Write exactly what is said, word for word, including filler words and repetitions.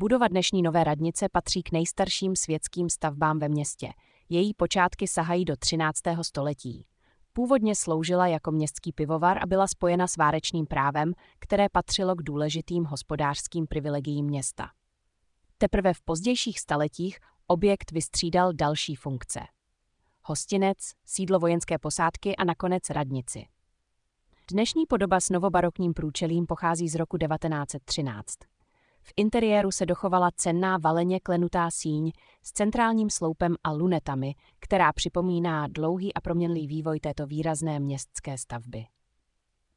Budova dnešní Nové radnice patří k nejstarším světským stavbám ve městě. Její počátky sahají do třináctého století. Původně sloužila jako městský pivovar a byla spojena s várečným právem, které patřilo k důležitým hospodářským privilegiím města. Teprve v pozdějších staletích objekt vystřídal další funkce. Hostinec, sídlo vojenské posádky a nakonec radnici. Dnešní podoba s novobarokním průčelím pochází z roku devatenáct set třináct. V interiéru se dochovala cenná valeně klenutá síň s centrálním sloupem a lunetami, která připomíná dlouhý a proměnlivý vývoj této výrazné městské stavby.